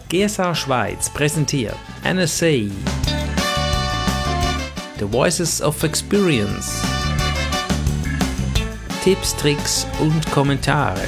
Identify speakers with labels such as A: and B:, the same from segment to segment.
A: GSA Schweiz präsentiert NSA The Voices of Experience. Tipps, Tricks und Kommentare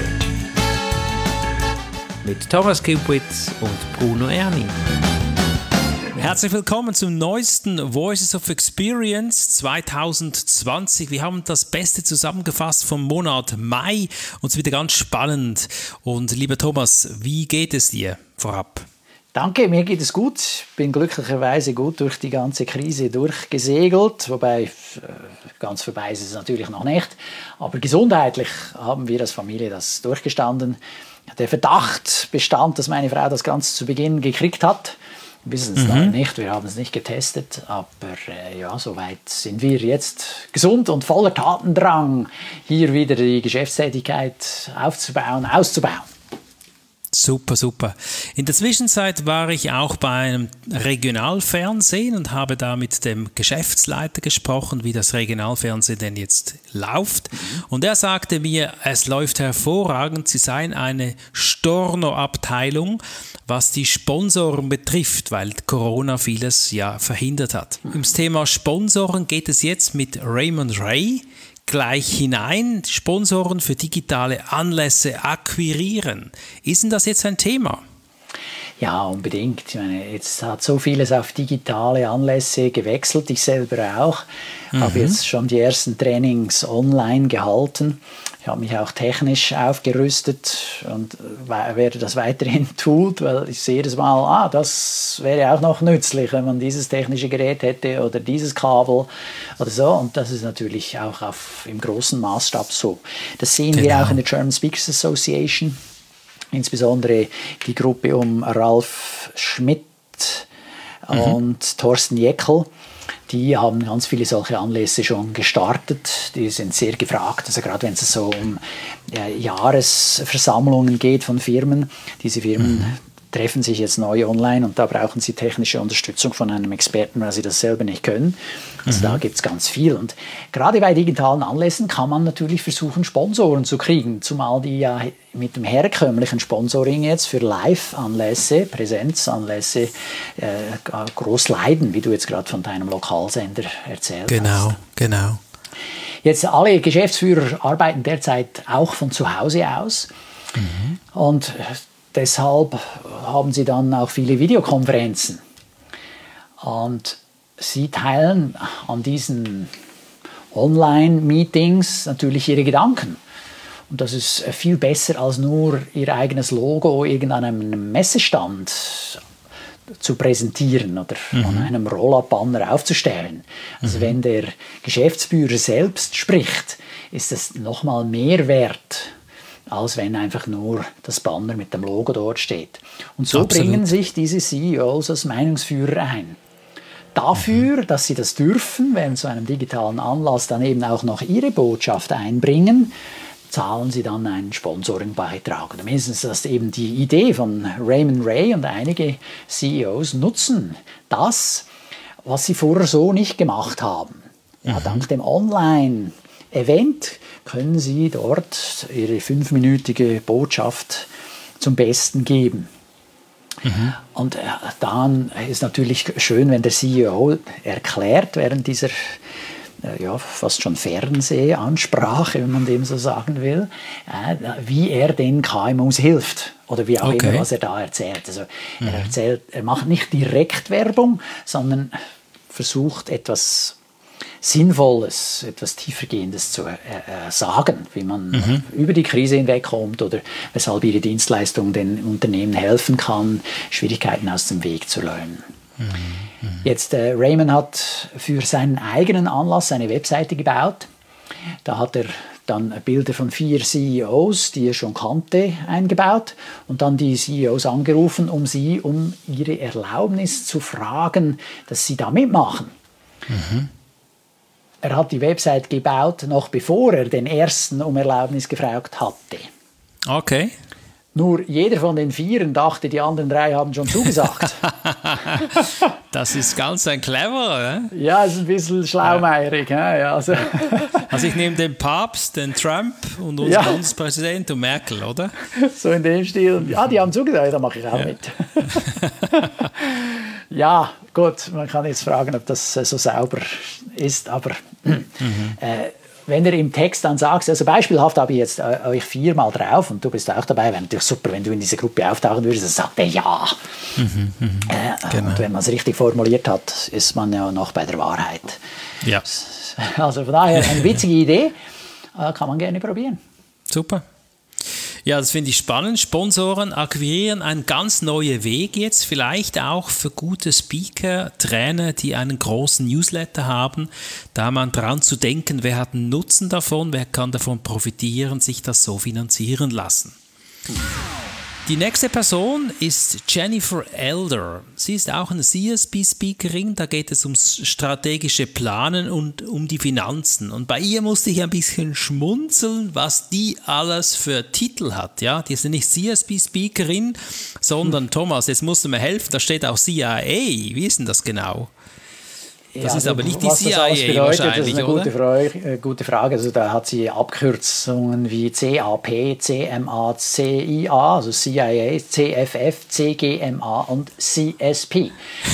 A: mit Thomas Kipwitz und Bruno Erni. Herzlich willkommen zum neuesten Voices of Experience 2020. Wir haben das Beste zusammengefasst vom Monat Mai und es ist wieder ganz spannend. Und lieber Thomas, wie geht es dir vorab?
B: Danke, mir geht es gut. Ich bin glücklicherweise gut durch die ganze Krise durchgesegelt. Wobei, ganz vorbei ist es natürlich noch nicht. Aber gesundheitlich haben wir als Familie das durchgestanden. Der Verdacht bestand, dass meine Frau das Ganze zu Beginn gekriegt hat. Wir wissen es noch nicht, wir haben es nicht getestet, aber soweit sind wir jetzt gesund und voller Tatendrang, hier wieder die Geschäftstätigkeit aufzubauen, auszubauen.
A: Super, super. In der Zwischenzeit war ich auch bei einem Regionalfernsehen und habe da mit dem Geschäftsleiter gesprochen, wie das Regionalfernsehen denn jetzt läuft. Und er sagte mir, es läuft hervorragend, sie seien eine Storno-Abteilung, was die Sponsoren betrifft, weil Corona vieles ja verhindert hat. Ums Thema Sponsoren geht es jetzt mit Raymond Ray gleich hinein, Sponsoren für digitale Anlässe akquirieren. Ist denn das jetzt ein Thema?
B: Ja, unbedingt. Ich meine, jetzt hat so vieles auf digitale Anlässe gewechselt. Ich selber auch. Habe jetzt schon die ersten Trainings online gehalten. Ich habe mich auch technisch aufgerüstet und werde das weiterhin tun, weil ich sehe das mal, das wäre auch noch nützlich, wenn man dieses technische Gerät hätte oder dieses Kabel oder so. Und das ist natürlich auch im großen Maßstab so. Das sehen wir auch in der German Speakers Association. Insbesondere die Gruppe um Ralf Schmidt und Thorsten Jeckel. Die haben ganz viele solche Anlässe schon gestartet. Die sind sehr gefragt. Also gerade wenn es so um Jahresversammlungen geht von Firmen. Diese Firmen treffen sich jetzt neu online und da brauchen sie technische Unterstützung von einem Experten, weil sie das selber nicht können. Also da gibt es ganz viel. Und gerade bei digitalen Anlässen kann man natürlich versuchen, Sponsoren zu kriegen, zumal die ja mit dem herkömmlichen Sponsoring jetzt für Live-Anlässe, Präsenzanlässe groß leiden, wie du jetzt gerade von deinem Lokalsender erzählt hast. Genau. Jetzt alle Geschäftsführer arbeiten derzeit auch von zu Hause aus und deshalb haben sie dann auch viele Videokonferenzen. Und sie teilen an diesen Online-Meetings natürlich ihre Gedanken. Und das ist viel besser, als nur ihr eigenes Logo an einem Messestand zu präsentieren oder an einem Roll-up-Banner aufzustellen. Also wenn der Geschäftsführer selbst spricht, ist das nochmal mehr wert, als wenn einfach nur das Banner mit dem Logo dort steht. Und so bringen sich diese CEOs als Meinungsführer ein. Dafür, dass sie das dürfen, während so einem digitalen Anlass dann eben auch noch ihre Botschaft einbringen, zahlen sie dann einen Sponsoringbeitrag. Oder mindestens das eben die Idee von Raymond Ray und einige CEOs nutzen das, was sie vorher so nicht gemacht haben. Ja, dank dem Online-Event können Sie dort Ihre 5-minütige Botschaft zum Besten geben. Und dann ist natürlich schön, wenn der CEO erklärt während dieser fast schon Fernsehansprache, wenn man dem so sagen will, wie er den KMUs hilft oder wie auch immer, was er da erzählt. Also er macht nicht direkt Werbung, sondern versucht etwas Sinnvolles, etwas Tiefergehendes zu sagen, wie man über die Krise hinwegkommt oder weshalb ihre Dienstleistung den Unternehmen helfen kann, Schwierigkeiten aus dem Weg zu räumen. Jetzt, Raymond hat für seinen eigenen Anlass eine Webseite gebaut. Da hat er dann Bilder von 4 CEOs, die er schon kannte, eingebaut und dann die CEOs angerufen, um ihre Erlaubnis zu fragen, dass sie da mitmachen. Er hat die Website gebaut, noch bevor er den ersten um Erlaubnis gefragt hatte.
A: Okay.
B: Nur jeder von den 4 dachte, die anderen 3 haben schon zugesagt.
A: Das ist ganz ein cleverer.
B: Ja, ist ein bisschen schlaumeierig. Ja, also.
A: Also ich nehme den Papst, den Trump und unseren Bundespräsident und Merkel, oder?
B: So in dem Stil. Ja, die haben zugesagt, da mache ich auch mit. Ja, gut, man kann jetzt fragen, ob das so sauber ist, aber wenn du im Text dann sagst, also beispielhaft habe ich jetzt euch 4-mal drauf und du bist auch dabei, wäre natürlich super, wenn du in dieser Gruppe auftauchen würdest, dann sagt er ja. Genau. Und wenn man es richtig formuliert hat, ist man ja noch bei der Wahrheit.
A: Ja.
B: Also von daher eine witzige Idee, kann man gerne probieren.
A: Super. Ja, das finde ich spannend. Sponsoren akquirieren ein ganz neuer Weg jetzt, vielleicht auch für gute Speaker, Trainer, die einen großen Newsletter haben, da mal dran zu denken, wer hat einen Nutzen davon, wer kann davon profitieren, sich das so finanzieren lassen. Die nächste Person ist Jennifer Elder. Sie ist auch eine CSP-Speakerin, da geht es ums strategische Planen und um die Finanzen. Und bei ihr musste ich ein bisschen schmunzeln, was die alles für Titel hat. Ja, die ist ja nicht CSP-Speakerin, sondern Thomas, jetzt musst du mir helfen, da steht auch CIA. Wie ist denn das genau? Das ist aber nicht die CIA
B: bedeutet,
A: wahrscheinlich,
B: das ist eine gute Frage. Also da hat sie Abkürzungen wie CAP, CMA, CIA, also CIA, CFF, CGMA und CSP.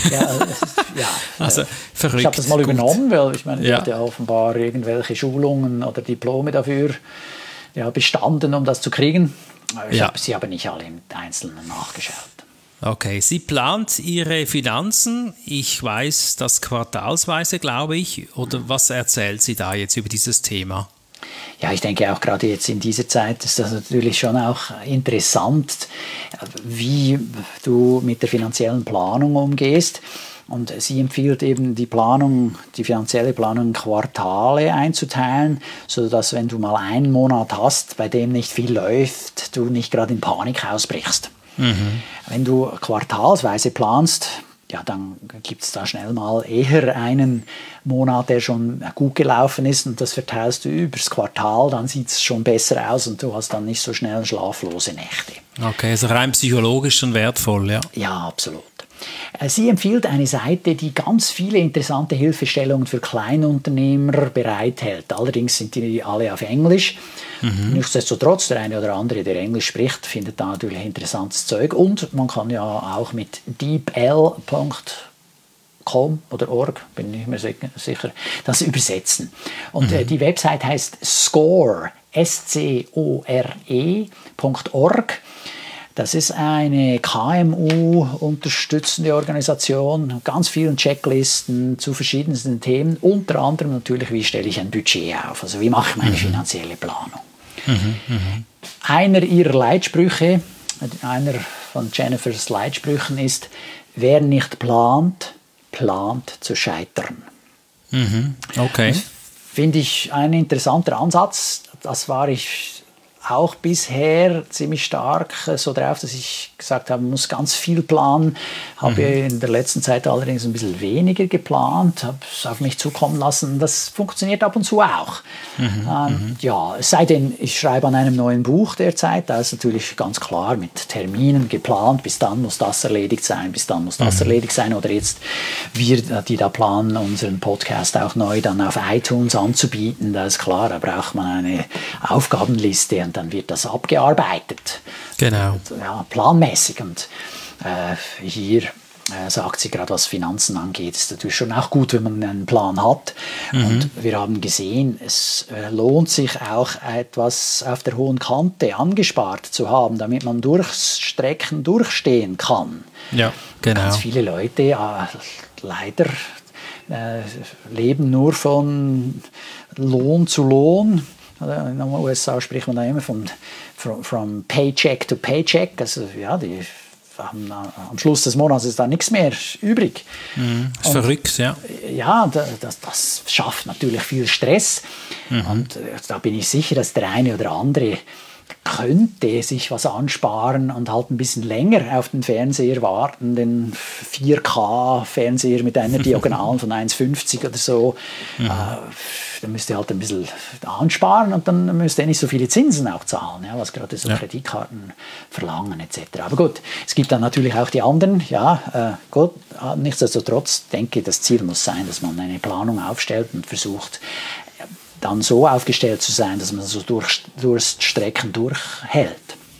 A: Also verrückt.
B: Ich habe das mal übernommen, weil ich meine, sie hat ja offenbar irgendwelche Schulungen oder Diplome dafür bestanden, um das zu kriegen. Ich habe sie aber nicht alle im Einzelnen nachgeschaut.
A: Okay, sie plant ihre Finanzen, ich weiß das quartalsweise, glaube ich, oder was erzählt sie da jetzt über dieses Thema?
B: Ja, ich denke auch gerade jetzt in dieser Zeit ist das natürlich schon auch interessant, wie du mit der finanziellen Planung umgehst. Und sie empfiehlt eben die finanzielle Planung in Quartale einzuteilen, sodass wenn du mal einen Monat hast, bei dem nicht viel läuft, du nicht gerade in Panik ausbrichst. Wenn du quartalsweise planst, ja, dann gibt es da schnell mal eher einen Monat, der schon gut gelaufen ist und das verteilst du übers Quartal, dann sieht es schon besser aus und du hast dann nicht so schnell schlaflose Nächte.
A: Okay, also rein psychologisch schon wertvoll, ja.
B: Ja, absolut. Sie empfiehlt eine Seite, die ganz viele interessante Hilfestellungen für Kleinunternehmer bereithält. Allerdings sind die alle auf Englisch. Nichtsdestotrotz, der eine oder andere, der Englisch spricht, findet da natürlich interessantes Zeug. Und man kann ja auch mit deepl.com oder .org, bin ich mir sicher, das übersetzen. Und die Website heißt Score, SCORE.org. Das ist eine KMU-unterstützende Organisation, mit ganz vielen Checklisten zu verschiedensten Themen, unter anderem natürlich, wie stelle ich ein Budget auf, also wie mache ich meine finanzielle Planung. Einer ihrer Leitsprüche, einer von Jennifers Leitsprüchen ist, wer nicht plant, plant zu scheitern.
A: Okay.
B: Das finde ich ein interessanter Ansatz, das war ich auch bisher ziemlich stark so drauf, dass ich gesagt habe, man muss ganz viel planen. Habe in der letzten Zeit allerdings ein bisschen weniger geplant, habe es auf mich zukommen lassen. Das funktioniert ab und zu auch. Ja, es sei denn, ich schreibe an einem neuen Buch derzeit. Da ist natürlich ganz klar mit Terminen geplant. Bis dann muss das erledigt sein, bis dann muss das erledigt sein. Oder jetzt wir, die da planen, unseren Podcast auch neu dann auf iTunes anzubieten. Da ist klar, da braucht man eine Aufgabenliste und dann wird das abgearbeitet.
A: Genau.
B: Ja, planmäßig. Und hier sagt sie gerade, was Finanzen angeht, ist natürlich schon auch gut, wenn man einen Plan hat. Und wir haben gesehen, es lohnt sich auch etwas auf der hohen Kante angespart zu haben, damit man Durchstrecken durchstehen kann. Ja, genau. Ganz viele Leute leider leben nur von Lohn zu Lohn. In den USA spricht man da immer von Paycheck to Paycheck. Also ja, die haben am Schluss des Monats ist da nichts mehr übrig.
A: Ist verrückt, ja.
B: Ja, das schafft natürlich viel Stress. Und da bin ich sicher, dass der eine oder andere könnte sich was ansparen und halt ein bisschen länger auf den Fernseher warten, den 4K-Fernseher mit einer Diagonalen von 1,50 oder so. Dann müsste halt ein bisschen ansparen und dann müsste er nicht so viele Zinsen auch zahlen, ja, was gerade so Kreditkarten verlangen etc. Aber gut, es gibt dann natürlich auch die anderen. Ja, gut, nichtsdestotrotz denke ich, das Ziel muss sein, dass man eine Planung aufstellt und versucht, dann so aufgestellt zu sein, dass man so durch Strecken durchhält.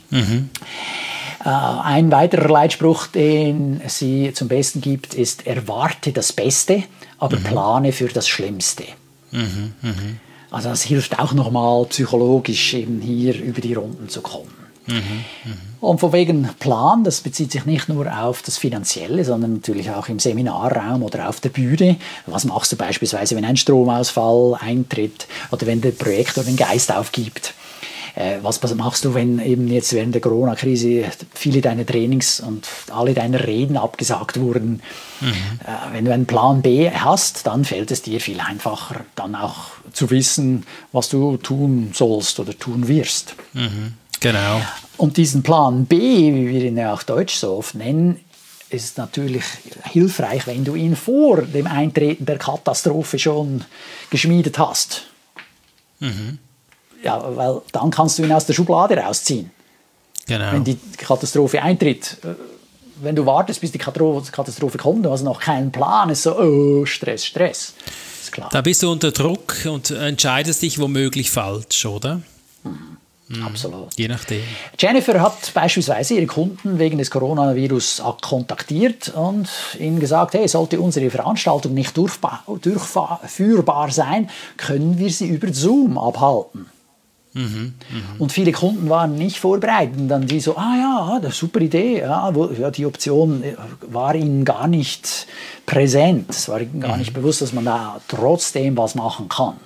B: Ein weiterer Leitspruch, den sie zum Besten gibt, ist: Erwarte das Beste, aber plane für das Schlimmste. Also das hilft auch nochmal psychologisch eben hier über die Runden zu kommen. Und von wegen Plan, das bezieht sich nicht nur auf das Finanzielle, sondern natürlich auch im Seminarraum oder auf der Bühne. Was machst du beispielsweise, wenn ein Stromausfall eintritt oder wenn der Projektor den Geist aufgibt? Was machst du, wenn eben jetzt während der Corona-Krise viele deiner Trainings und alle deine Reden abgesagt wurden? Wenn du einen Plan B hast, dann fällt es dir viel einfacher, dann auch zu wissen, was du tun sollst oder tun wirst.
A: Genau.
B: Und diesen Plan B, wie wir ihn ja auch deutsch so oft nennen, ist natürlich hilfreich, wenn du ihn vor dem Eintreten der Katastrophe schon geschmiedet hast. Ja, weil dann kannst du ihn aus der Schublade rausziehen.
A: Genau.
B: Wenn die Katastrophe eintritt. Wenn du wartest, bis die Katastrophe kommt, du hast noch keinen Plan, ist so, oh, Stress. Ist klar.
A: Da bist du unter Druck und entscheidest dich womöglich falsch, oder?
B: Absolut.
A: Je nachdem.
B: Jennifer hat beispielsweise ihre Kunden wegen des Coronavirus kontaktiert und ihnen gesagt, hey, sollte unsere Veranstaltung nicht durchführbar sein, können wir sie über Zoom abhalten. Und viele Kunden waren nicht vorbereitet. Und dann die so, das ist eine super Idee. Ja, die Option war ihnen gar nicht präsent. Es war ihnen gar nicht bewusst, dass man da trotzdem was machen kann.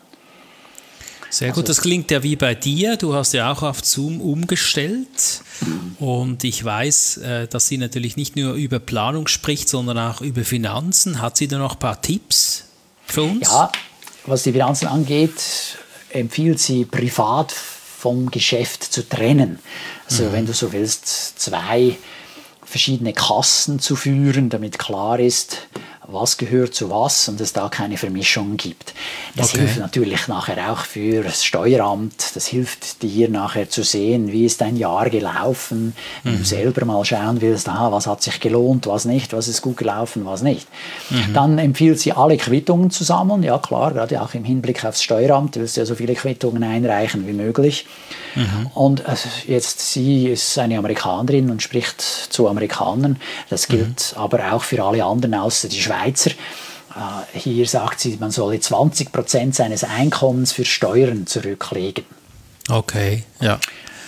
A: Sehr gut, das klingt ja wie bei dir. Du hast ja auch auf Zoom umgestellt. Und ich weiß, dass sie natürlich nicht nur über Planung spricht, sondern auch über Finanzen. Hat sie da noch ein paar Tipps für uns?
B: Ja, was die Finanzen angeht, empfiehlt sie, privat vom Geschäft zu trennen. Also wenn du so willst, 2 verschiedene Kassen zu führen, damit klar ist, was gehört zu was und es da keine Vermischung gibt. Das hilft natürlich nachher auch für das Steueramt. Das hilft dir nachher zu sehen, wie ist dein Jahr gelaufen. Wenn du selber mal schauen willst, was hat sich gelohnt, was nicht, was ist gut gelaufen, was nicht. Dann empfiehlt sie, alle Quittungen zu sammeln. Ja klar, gerade auch im Hinblick aufs Steueramt. Du willst ja so viele Quittungen einreichen wie möglich. Und jetzt, sie ist eine Amerikanerin und spricht zu Amerikanern. Das gilt aber auch für alle anderen außer die Schweizer. Hier sagt sie, man solle 20% seines Einkommens für Steuern zurücklegen.
A: Okay, ja.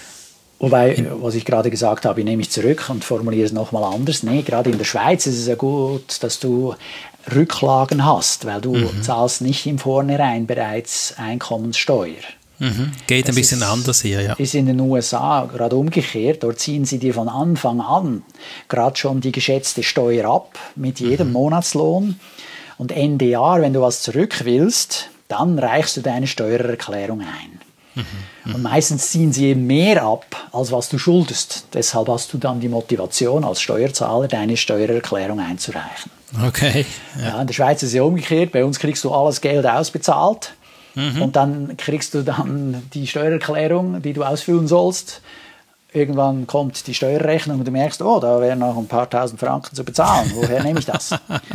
B: Wobei, was ich gerade gesagt habe, nehme ich zurück und formuliere es nochmal anders. Nee, gerade in der Schweiz ist es ja gut, dass du Rücklagen hast, weil du zahlst nicht im Vornherein bereits Einkommenssteuer.
A: Geht ein bisschen anders hier, ja.
B: Ist in den USA gerade umgekehrt. Dort ziehen sie dir von Anfang an gerade schon die geschätzte Steuer ab mit jedem Monatslohn. Und Ende Jahr, wenn du was zurück willst, dann reichst du deine Steuererklärung ein. Und meistens ziehen sie eben mehr ab, als was du schuldest. Deshalb hast du dann die Motivation als Steuerzahler, deine Steuererklärung einzureichen.
A: Okay.
B: Ja, in der Schweiz ist es ja umgekehrt. Bei uns kriegst du alles Geld ausbezahlt. Und dann kriegst du dann die Steuererklärung, die du ausfüllen sollst. Irgendwann kommt die Steuerrechnung und du merkst, da wären noch ein paar tausend Franken zu bezahlen. Woher nehme ich das?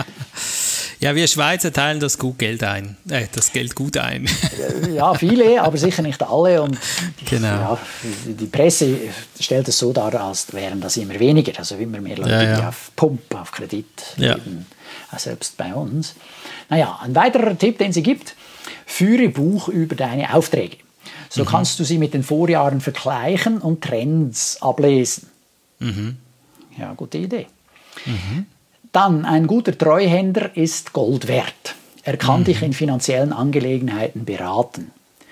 A: Ja, wir Schweizer teilen das Geld gut ein.
B: Ja, viele, aber sicher nicht alle. Und
A: genau.
B: Ja, die Presse stellt es so dar, als wären das immer weniger. Also immer mehr Leute, die auf Pump, auf Kredit leben. Selbst bei uns. Naja, ein weiterer Tipp, den sie gibt: Führe Buch über deine Aufträge. So kannst du sie mit den Vorjahren vergleichen und Trends ablesen. Ja, gute Idee. Dann, ein guter Treuhänder ist Gold wert. Er kann dich in finanziellen Angelegenheiten beraten.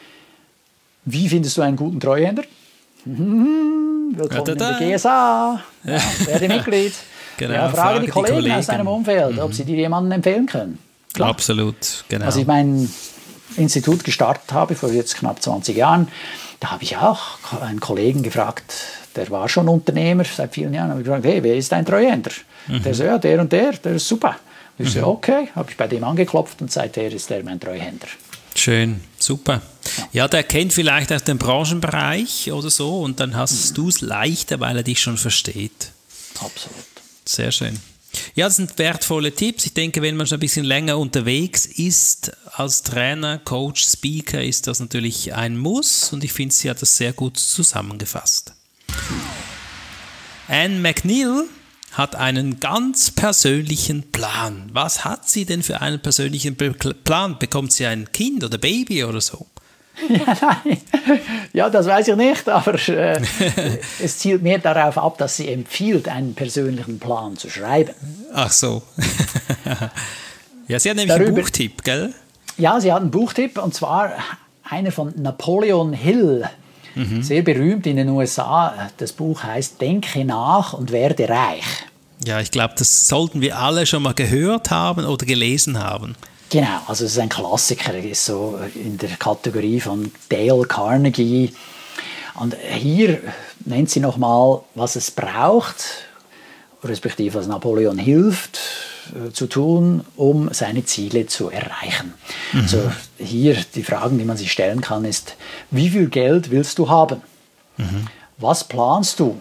B: Wie findest du einen guten Treuhänder? Willkommen in der GSA. Ja, werde Mitglied.
A: Genau,
B: ja, frage die Kollegen aus deinem Umfeld, ob sie dir jemanden empfehlen können.
A: Klar. Absolut, genau.
B: Also ich meine, Institut gestartet habe, vor jetzt knapp 20 Jahren, da habe ich auch einen Kollegen gefragt, der war schon Unternehmer seit vielen Jahren, habe ich gefragt, hey, wer ist dein Treuhänder? Der so, ja, der und der ist super. Ich so, okay, habe ich bei dem angeklopft und seither ist der mein Treuhänder.
A: Schön, super. Ja, der kennt vielleicht auch den Branchenbereich oder so und dann hast du es leichter, weil er dich schon versteht.
B: Absolut.
A: Sehr schön. Ja, das sind wertvolle Tipps. Ich denke, wenn man schon ein bisschen länger unterwegs ist als Trainer, Coach, Speaker, ist das natürlich ein Muss und ich finde, sie hat das sehr gut zusammengefasst. Anne McNeil hat einen ganz persönlichen Plan. Was hat sie denn für einen persönlichen Plan? Bekommt sie ein Kind oder Baby oder so?
B: Ja, nein. Ja, das weiß ich nicht, aber es zielt mehr darauf ab, dass sie empfiehlt, einen persönlichen Plan zu schreiben.
A: Ach so. Ja, sie hat nämlich einen Buchtipp, gell?
B: Ja, sie hat einen Buchtipp, und zwar einer von Napoleon Hill. Sehr berühmt in den USA. Das Buch heißt Denke nach und werde reich.
A: Ja, ich glaube, das sollten wir alle schon mal gehört haben oder gelesen haben.
B: Genau, also es ist ein Klassiker, ist so in der Kategorie von Dale Carnegie. Und hier nennt sie nochmal, was es braucht, respektive was Napoleon hilft zu tun, um seine Ziele zu erreichen. Also hier die Fragen, die man sich stellen kann, ist, wie viel Geld willst du haben? Was planst du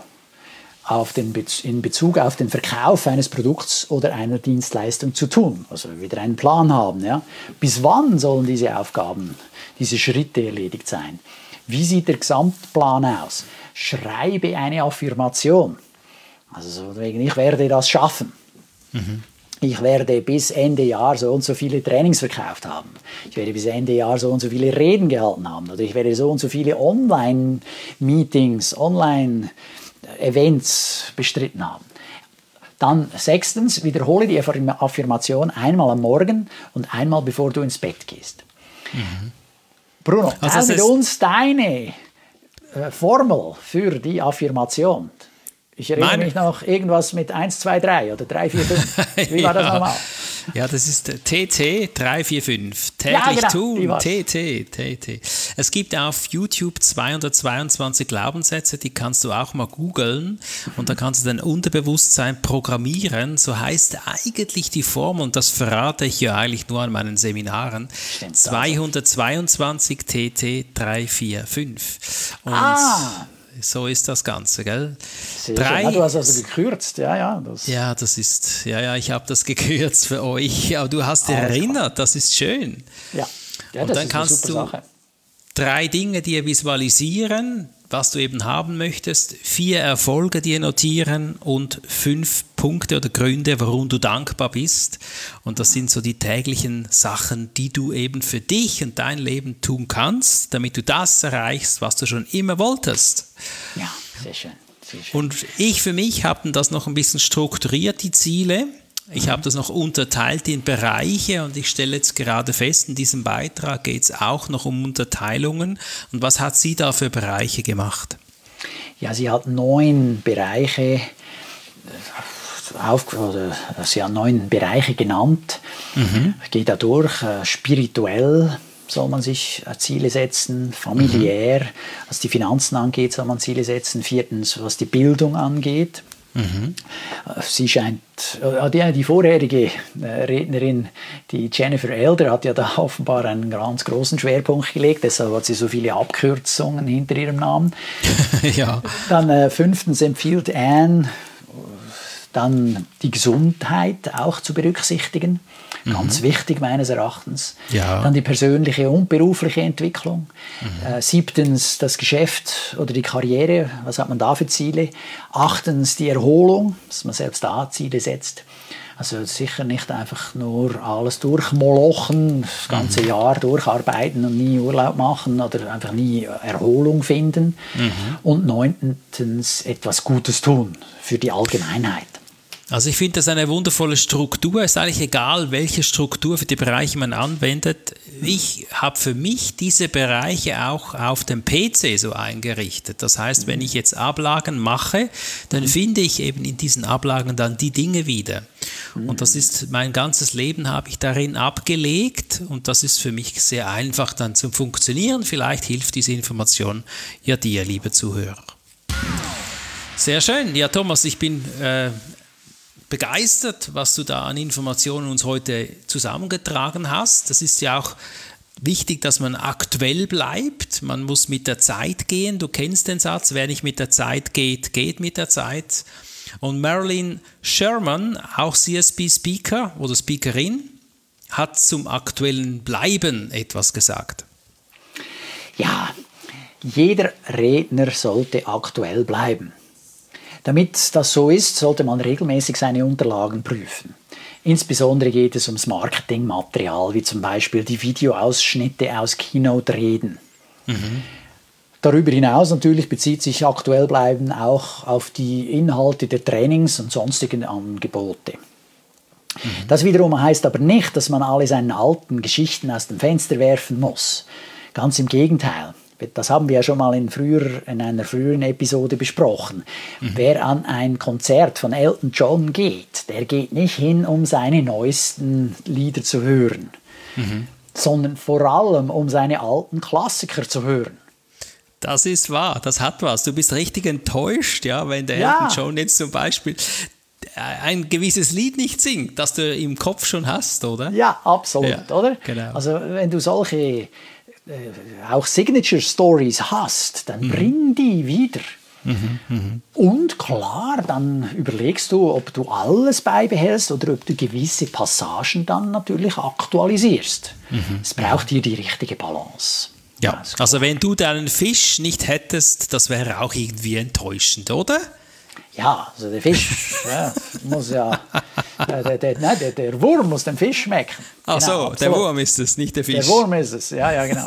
B: in Bezug auf den Verkauf eines Produkts oder einer Dienstleistung zu tun? Also wieder einen Plan haben. Ja? Bis wann sollen diese Aufgaben, diese Schritte erledigt sein? Wie sieht der Gesamtplan aus? Schreibe eine Affirmation. Also so wegen, ich werde das schaffen. Ich werde bis Ende Jahr so und so viele Trainings verkauft haben. Ich werde bis Ende Jahr so und so viele Reden gehalten haben. Oder ich werde so und so viele Online-Meetings, Online-Events bestritten haben. Dann 6. wiederhole die Affirmation einmal am Morgen und einmal bevor du ins Bett gehst. Bruno, teile mit uns deine Formel für die Affirmation. Ich erinnere mich noch irgendwas mit 1, 2, 3 oder 3, 4, 5. Wie war das nochmal?
A: Ja, das ist TT 345. Täglich
B: ja, genau,
A: tun. TT. Es gibt auf YouTube 222 Glaubenssätze, die kannst du auch mal googeln und da kannst du dein Unterbewusstsein programmieren. So heißt eigentlich die Formel, und das verrate ich ja eigentlich nur an meinen Seminaren. Stimmt, 222 TT 345. Und so ist das Ganze, gell?
B: Du hast also gekürzt, das
A: ist, ich habe das gekürzt für euch, aber du hast erinnert, das ist schön.
B: Ja,
A: und
B: das
A: dann
B: ist
A: kannst
B: eine super
A: du
B: Sache.
A: 3 Dinge dir visualisieren, was du eben haben möchtest, 4 Erfolge dir notieren und 5 Punkte oder Gründe, warum du dankbar bist. Und das sind so die täglichen Sachen, die du eben für dich und dein Leben tun kannst, damit du das erreichst, was du schon immer wolltest.
B: Ja, sehr schön.
A: Und ich für mich habe das noch ein bisschen strukturiert, die Ziele. Ich habe das noch unterteilt in Bereiche und ich stelle jetzt gerade fest, in diesem Beitrag geht es auch noch um Unterteilungen. Und was hat sie da für Bereiche gemacht?
B: Ja, sie hat 9 Bereiche sie hat 9 Bereiche genannt. Ich gehe da durch. Spirituell soll man sich Ziele setzen, familiär, was die Finanzen angeht, soll man Ziele setzen. 4. was die Bildung angeht. Sie scheint, die vorherige Rednerin, die Jennifer Elder, hat ja da offenbar einen ganz großen Schwerpunkt gelegt, deshalb hat sie so viele Abkürzungen hinter ihrem Namen.
A: Ja.
B: Dann 5. empfiehlt Anne, dann die Gesundheit auch zu berücksichtigen. Ganz wichtig meines Erachtens.
A: Ja.
B: Dann die persönliche und berufliche Entwicklung. 7. das Geschäft oder die Karriere. Was hat man da für Ziele? 8. die Erholung, dass man selbst da Ziele setzt. Also sicher nicht einfach nur alles durchmolochen, das ganze Jahr durcharbeiten und nie Urlaub machen oder einfach nie Erholung finden. Und 9. etwas Gutes tun für die Allgemeinheit.
A: Also ich finde das eine wundervolle Struktur. Es ist eigentlich egal, welche Struktur für die Bereiche man anwendet. Ich habe für mich diese Bereiche auch auf dem PC so eingerichtet. Das heißt, wenn ich jetzt Ablagen mache, dann finde ich eben in diesen Ablagen dann die Dinge wieder. Und das ist, mein ganzes Leben habe ich darin abgelegt und das ist für mich sehr einfach dann zum Funktionieren. Vielleicht hilft diese Information ja dir, liebe Zuhörer. Sehr schön. Ja, Thomas, ich bin begeistert, was du da an Informationen uns heute zusammengetragen hast. Das ist ja auch wichtig, dass man aktuell bleibt. Man muss mit der Zeit gehen. Du kennst den Satz, wer nicht mit der Zeit geht, geht mit der Zeit. Und Marilyn Sherman, auch CSB-Speaker oder Speakerin, hat zum aktuellen Bleiben etwas gesagt.
B: Ja, jeder Redner sollte aktuell bleiben. Damit das so ist, sollte man regelmäßig seine Unterlagen prüfen. Insbesondere geht es ums Marketingmaterial, wie zum Beispiel die Videoausschnitte aus Keynote-Reden. Darüber hinaus natürlich bezieht sich aktuell bleiben auch auf die Inhalte der Trainings und sonstigen Angebote. Das wiederum heißt aber nicht, dass man alle seine alten Geschichten aus dem Fenster werfen muss. Ganz im Gegenteil. Das haben wir ja schon mal in einer früheren Episode besprochen. Wer an ein Konzert von Elton John geht, der geht nicht hin, um seine neuesten Lieder zu hören, sondern vor allem, um seine alten Klassiker zu hören.
A: Das ist wahr, das hat was. Du bist richtig enttäuscht, ja, wenn der Elton John jetzt zum Beispiel ein gewisses Lied nicht singt, das du im Kopf schon hast, oder?
B: Ja, absolut, ja, oder?
A: Genau.
B: Also wenn du solche auch Signature-Stories hast, dann bring die wieder. Und klar, dann überlegst du, ob du alles beibehältst oder ob du gewisse Passagen dann natürlich aktualisierst. Es braucht hier die richtige Balance.
A: Ja, also wenn du deinen Fisch nicht hättest, das wäre auch irgendwie enttäuschend, oder?
B: Ja, also der Fisch muss ja, der Wurm muss dem Fisch schmecken.
A: Ach so, genau, der Wurm ist es, nicht der Fisch.
B: Der Wurm ist es, ja, genau.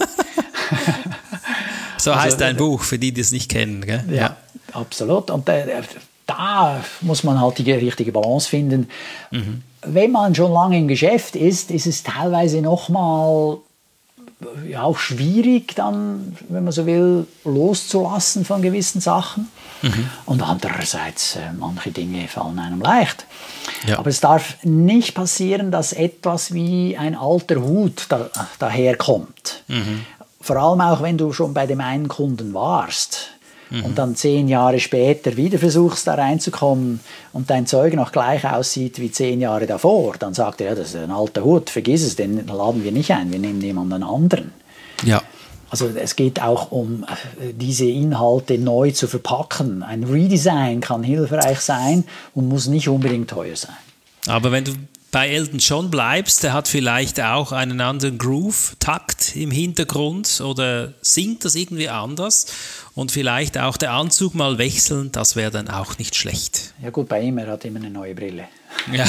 A: So heißt dein Buch, für die es nicht kennen, gell?
B: Ja, absolut. Und da muss man halt die richtige Balance finden. Wenn man schon lange im Geschäft ist, ist es teilweise nochmal auch schwierig, dann, wenn man so will, loszulassen von gewissen Sachen. Und andererseits, manche Dinge fallen einem leicht. Ja. Aber es darf nicht passieren, dass etwas wie ein alter Hut daherkommt. Vor allem auch, wenn du schon bei dem einen Kunden warst und dann 10 Jahre später wieder versuchst, da reinzukommen und dein Zeug noch gleich aussieht wie 10 Jahre davor, dann sagt er, ja, das ist ein alter Hut, vergiss es, den laden wir nicht ein, wir nehmen jemanden anderen.
A: Ja.
B: Also es geht auch um diese Inhalte neu zu verpacken. Ein Redesign kann hilfreich sein und muss nicht unbedingt teuer sein.
A: Aber wenn du bei Elton John bleibst, der hat vielleicht auch einen anderen Groove-Takt im Hintergrund oder singt das irgendwie anders und vielleicht auch der Anzug mal wechseln, das wäre dann auch nicht schlecht.
B: Ja gut, bei ihm, er hat immer eine neue Brille.
A: Ja.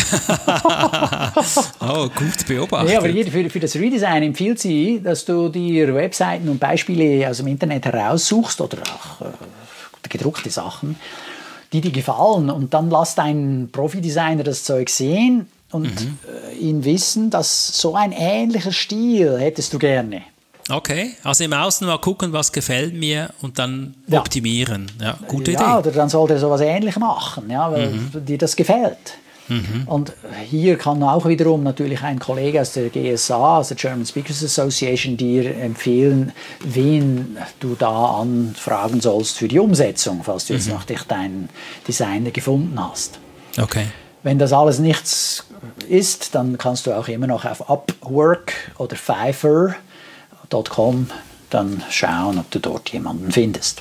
A: Oh, gut beobachtet.
B: Ja, aber für das Redesign empfiehlt sie, dass du dir Webseiten und Beispiele aus dem Internet heraussuchst oder auch gedruckte Sachen, die dir gefallen und dann lass deinen Profi-Designer das Zeug sehen und ihn wissen, dass so ein ähnlicher Stil hättest du gerne.
A: Okay, also im Außen mal gucken, was gefällt mir und dann optimieren. Ja, gute Idee.
B: Ja, oder dann sollte er sowas Ähnliches machen, ja, weil dir das gefällt. Und hier kann auch wiederum natürlich ein Kollege aus der GSA, aus der German Speakers Association, dir empfehlen, wen du da anfragen sollst für die Umsetzung, falls du jetzt noch deinen Designer gefunden hast.
A: Okay.
B: Wenn das alles nichts ist, dann kannst du auch immer noch auf Upwork oder Fiverr.com dann schauen, ob du dort jemanden findest.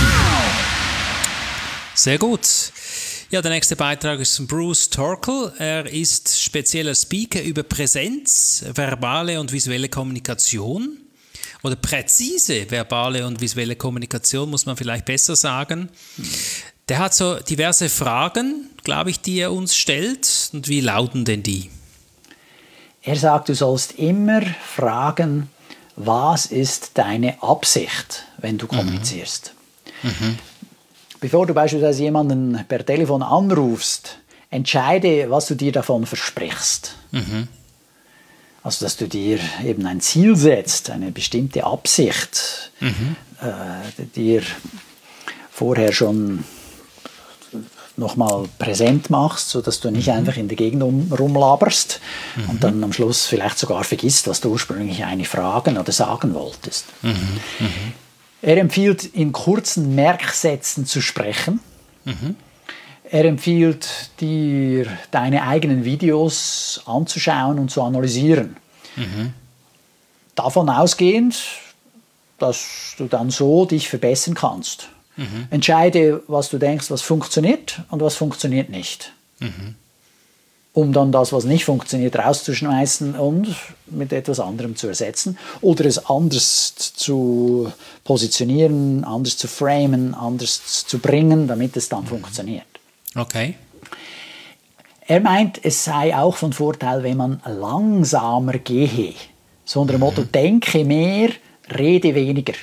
A: Sehr gut. Ja, der nächste Beitrag ist von Bruce Torkel. Er ist spezieller Speaker über Präsenz, verbale und visuelle Kommunikation. Oder präzise verbale und visuelle Kommunikation, muss man vielleicht besser sagen. Der hat so diverse Fragen, glaube ich, die er uns stellt. Und wie lauten denn die?
B: Er sagt, du sollst immer fragen, was ist deine Absicht, wenn du kommunizierst. Bevor du beispielsweise jemanden per Telefon anrufst, entscheide, was du dir davon versprichst. Also, dass du dir eben ein Ziel setzt, eine bestimmte Absicht, dir vorher schon nochmal präsent machst, sodass du nicht einfach in der Gegend rumlaberst und dann am Schluss vielleicht sogar vergisst, was du ursprünglich eigentlich fragen oder sagen wolltest. Er empfiehlt, in kurzen Merksätzen zu sprechen. Er empfiehlt dir, deine eigenen Videos anzuschauen und zu analysieren. Davon ausgehend, dass du dann so dich verbessern kannst. Entscheide, was du denkst, was funktioniert und was funktioniert nicht. Um dann das, was nicht funktioniert, rauszuschmeißen und mit etwas anderem zu ersetzen oder es anders zu positionieren, anders zu framen, anders zu bringen, damit es dann funktioniert.
A: Okay.
B: Er meint, es sei auch von Vorteil, wenn man langsamer gehe. So unter dem Motto, denke mehr, rede weniger.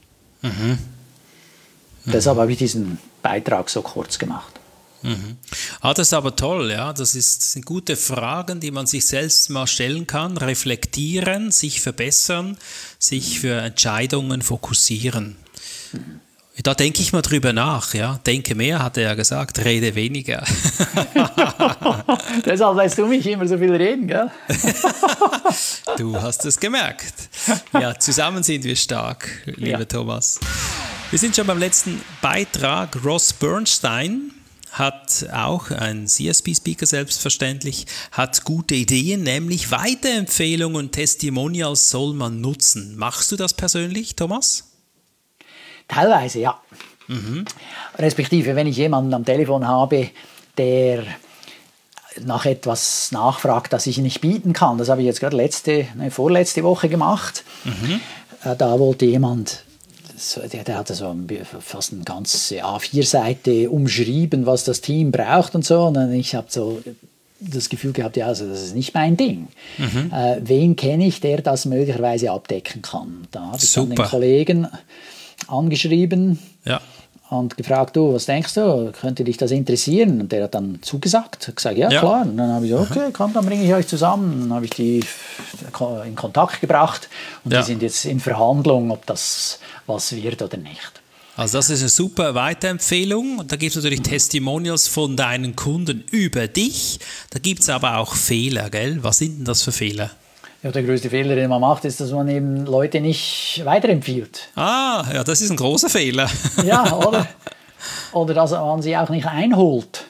B: Deshalb habe ich diesen Beitrag so kurz gemacht.
A: Das ist aber toll, ja. Das sind gute Fragen, die man sich selbst mal stellen kann, reflektieren, sich verbessern, sich für Entscheidungen fokussieren. Da denke ich mal drüber nach, ja. Denke mehr, hat er ja gesagt, rede weniger.
B: Deshalb lässt du mich immer so viel reden, gell?
A: Du hast es gemerkt. Ja, zusammen sind wir stark, lieber Thomas. Wir sind schon beim letzten Beitrag. Ross Bernstein hat auch, ein CSP-Speaker selbstverständlich, hat gute Ideen, nämlich Weiterempfehlungen und Testimonials soll man nutzen. Machst du das persönlich, Thomas?
B: Teilweise, ja. Respektive, wenn ich jemanden am Telefon habe, der nach etwas nachfragt, das ich nicht bieten kann. Das habe ich jetzt gerade vorletzte Woche gemacht. Da wollte jemand, der hatte so fast eine ganze A4-Seite umschrieben, was das Team braucht und so. Und ich habe so das Gefühl gehabt, ja, also das ist nicht mein Ding. Wen kenne ich, der das möglicherweise abdecken kann? Da habe ich dann den Kollegen angeschrieben und gefragt, du, was denkst du, könnte dich das interessieren? Und der hat dann zugesagt, hat gesagt, ja klar. Und dann habe ich gesagt, okay, komm, dann bringe ich euch zusammen. Dann habe ich die in Kontakt gebracht und die sind jetzt in Verhandlung, ob das was wird oder nicht.
A: Also das ist eine super Weiterempfehlung. Da gibt es natürlich Testimonials von deinen Kunden über dich. Da gibt es aber auch Fehler, gell? Was sind denn das für Fehler?
B: Ja, der größte Fehler, den man macht, ist, dass man eben Leute nicht weiterempfiehlt.
A: Ja, das ist ein großer Fehler.
B: Ja, oder dass man sie auch nicht einholt.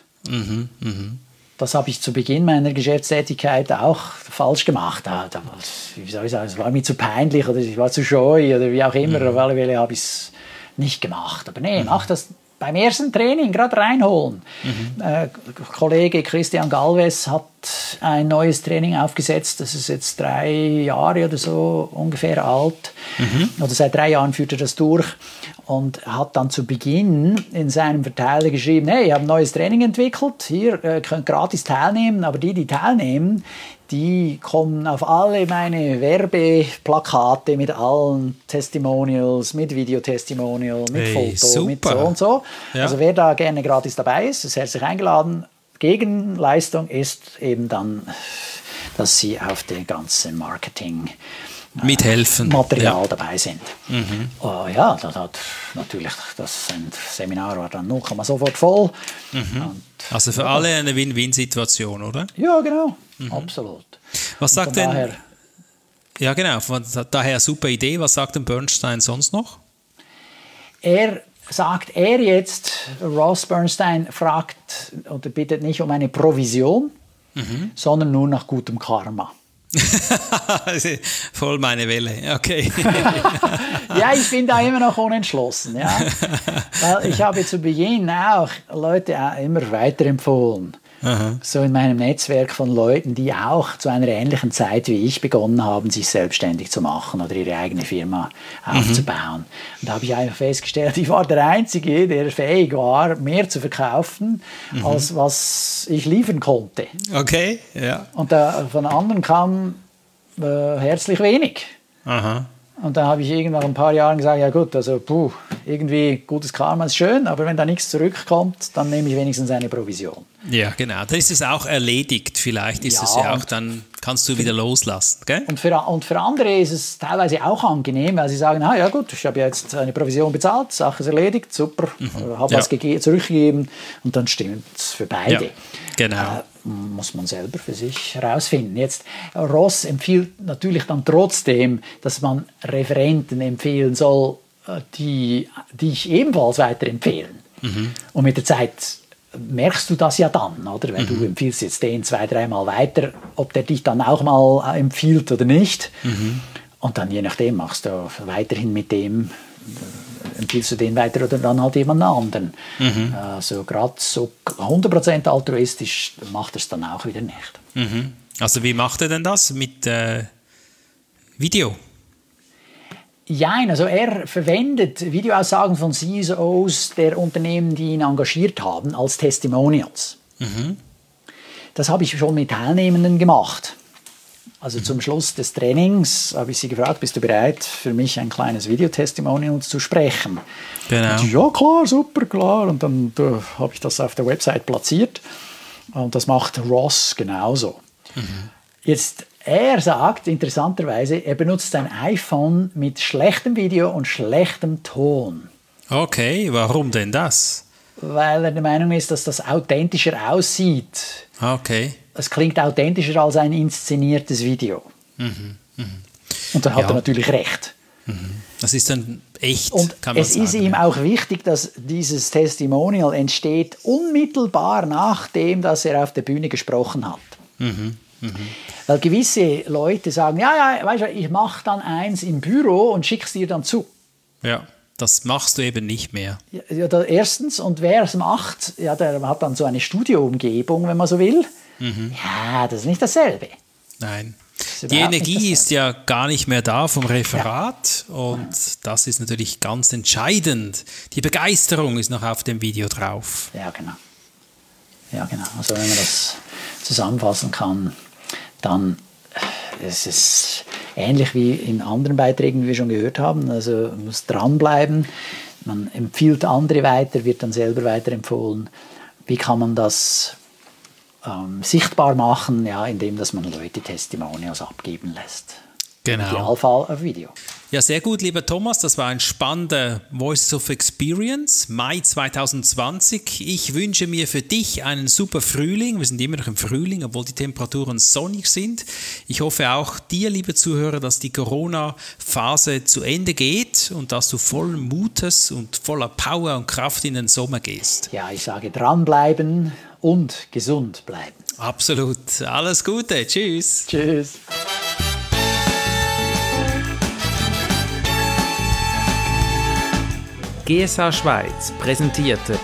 B: Das habe ich zu Beginn meiner Geschäftstätigkeit auch falsch gemacht. Wie soll ich sagen, es war mir zu peinlich oder ich war zu scheu oder wie auch immer. Auf alle Fälle habe ich es nicht gemacht. Aber nee, mach das beim ersten Training gerade reinholen. Kollege Christian Galvez hat ein neues Training aufgesetzt. Das ist jetzt 3 Jahre oder so ungefähr alt. Oder seit 3 Jahren führt er das durch. Und hat dann zu Beginn in seinem Verteiler geschrieben, hey, ich habe ein neues Training entwickelt, hier könnt gratis teilnehmen, aber die teilnehmen, die kommen auf alle meine Werbeplakate mit allen Testimonials, mit Videotestimonial, mit Foto,
A: super.
B: mit so und so. Ja. Also wer da gerne gratis dabei ist herzlich eingeladen. Gegenleistung ist eben dann, dass sie auf den ganzen Marketing
A: mithelfen.
B: Material dabei sind. Ja, das hat natürlich, das Seminar war dann sofort voll. Und,
A: also für alle eine Win-Win-Situation, oder?
B: Ja, genau. Absolut.
A: Was sagt denn... Ja, genau. Von daher super Idee. Was sagt denn Bernstein sonst noch?
B: Ross Bernstein fragt oder bittet nicht um eine Provision, sondern nur nach gutem Karma.
A: Voll meine Welle, okay.
B: Ja, ich bin da immer noch unentschlossen. Ja. Weil ich habe zu Beginn auch Leute immer weiterempfohlen. So in meinem Netzwerk von Leuten, die auch zu einer ähnlichen Zeit wie ich begonnen haben, sich selbstständig zu machen oder ihre eigene Firma aufzubauen. Und da habe ich einfach festgestellt, ich war der Einzige, der fähig war, mehr zu verkaufen, als was ich liefern konnte.
A: Okay, ja.
B: Und von anderen kam herzlich wenig. Und dann habe ich irgendwann nach ein paar Jahren gesagt, ja gut, also irgendwie gutes Karma ist schön, aber wenn da nichts zurückkommt, dann nehme ich wenigstens eine Provision.
A: Ja, genau. Dann ist es auch erledigt. Vielleicht ist es ja auch dann kannst du wieder loslassen. Gell?
B: Und für andere ist es teilweise auch angenehm, weil sie sagen, ja gut, ich habe jetzt eine Provision bezahlt, Sache ist erledigt, super, habe was zurückgegeben und dann stimmt es für beide.
A: Ja, genau.
B: Muss man selber für sich herausfinden. Jetzt, Ross empfiehlt natürlich dann trotzdem, dass man Referenten empfehlen soll, die ich ebenfalls weiterempfehlen. Und mit der Zeit merkst du das ja dann, oder? Wenn du empfiehlst jetzt den 2-3 Mal weiter, ob der dich dann auch mal empfiehlt oder nicht. Und dann je nachdem machst du weiterhin mit dem, empfiehlst du den weiter oder dann halt jemand anderen. Also gerade so 100% altruistisch macht es dann auch wieder nicht.
A: Also wie macht er denn das mit Video?
B: Ja, also er verwendet Videoaussagen von CEOs der Unternehmen, die ihn engagiert haben, als Testimonials. Das habe ich schon mit Teilnehmenden gemacht. Also zum Schluss des Trainings habe ich sie gefragt, bist du bereit, für mich ein kleines Videotestimonial zu sprechen?
A: Genau.
B: Und ja, klar, super, klar. Und dann habe ich das auf der Website platziert. Und das macht Ross genauso. Jetzt, er sagt interessanterweise, er benutzt sein iPhone mit schlechtem Video und schlechtem Ton.
A: Okay, warum denn das?
B: Weil er der Meinung ist, dass das authentischer aussieht.
A: Okay.
B: Es klingt authentischer als ein inszeniertes Video. Und da hat er natürlich recht.
A: Das ist dann echt,
B: und
A: kann man
B: es
A: sagen.
B: ist ihm auch wichtig, dass dieses Testimonial entsteht unmittelbar nachdem, dass er auf der Bühne gesprochen hat. Weil gewisse Leute sagen, ja, weißt du, ich mache dann eins im Büro und schicke es dir dann zu.
A: Ja, das machst du eben nicht mehr.
B: Ja, erstens, und wer es macht, ja, der hat dann so eine Studioumgebung, wenn man so will. Ja, das ist nicht dasselbe.
A: Nein. Die Energie ist ja gar nicht mehr da vom Referat und das ist natürlich ganz entscheidend. Die Begeisterung ist noch auf dem Video drauf.
B: Ja, genau. Also wenn man das zusammenfassen kann, dann ist es ähnlich wie in anderen Beiträgen, die wir schon gehört haben. Also man muss dranbleiben, man empfiehlt andere weiter, wird dann selber weiterempfohlen. Wie kann man das sichtbar machen, ja, indem dass man Leute Testimonials abgeben lässt.
A: Genau.
B: Im Idealfall auf Video.
A: Ja, sehr gut, lieber Thomas. Das war ein spannender Voices of Experience, Mai 2020. Ich wünsche mir für dich einen super Frühling. Wir sind immer noch im Frühling, obwohl die Temperaturen sonnig sind. Ich hoffe auch dir, liebe Zuhörer, dass die Corona-Phase zu Ende geht und dass du voll Mutes und voller Power und Kraft in den Sommer gehst.
B: Ja, ich sage dranbleiben und gesund bleiben.
A: Absolut. Alles Gute. Tschüss.
B: Tschüss.
C: GSA Schweiz präsentierte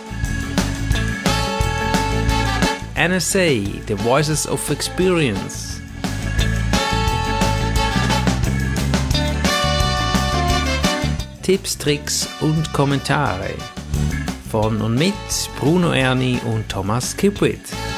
C: NSA, The Voices of Experience. Tipps, Tricks und Kommentare von und mit Bruno Erni und Thomas Kipwith.